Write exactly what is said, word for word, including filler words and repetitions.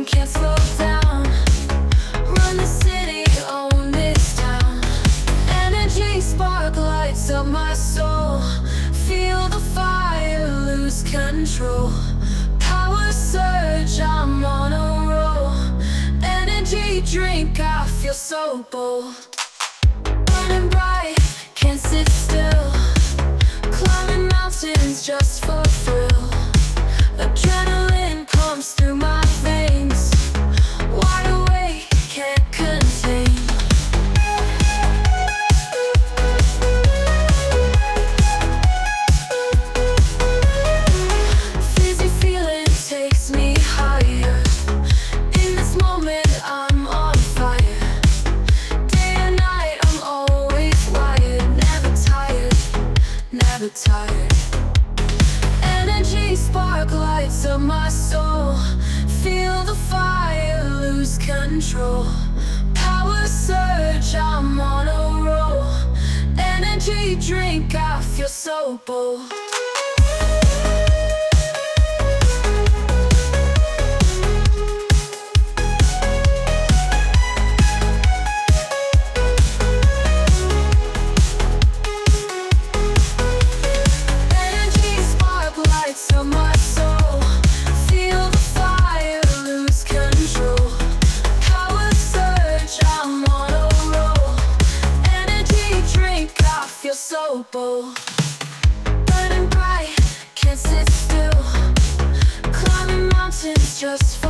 running, can't slow down. Run the city, own this town. Energy spark lights up my soul. Feel the fire, lose control. Power surge, I'm on a roll. Energy drink, I feel so bold. Burning bright, can't sit still. Climbing mountains just for thrill. Adrenaline pumps through my veins. Wide awake, can't contain. Fizzy feeling takes me higher. In this moment I'm on fire. Day and night I'm always wired. Never tired, never tired. Energy spark lights up my soul. Feel the fire, lose control. Power surge, I'm on a roll. Energy drink, I feel so bold. Energy spark lights up my soul. Feel the fire, lose control. Power surge, I'm on a roll. Energy drink, I feel so bold. Burning bright, can't sit still. Climbing mountains just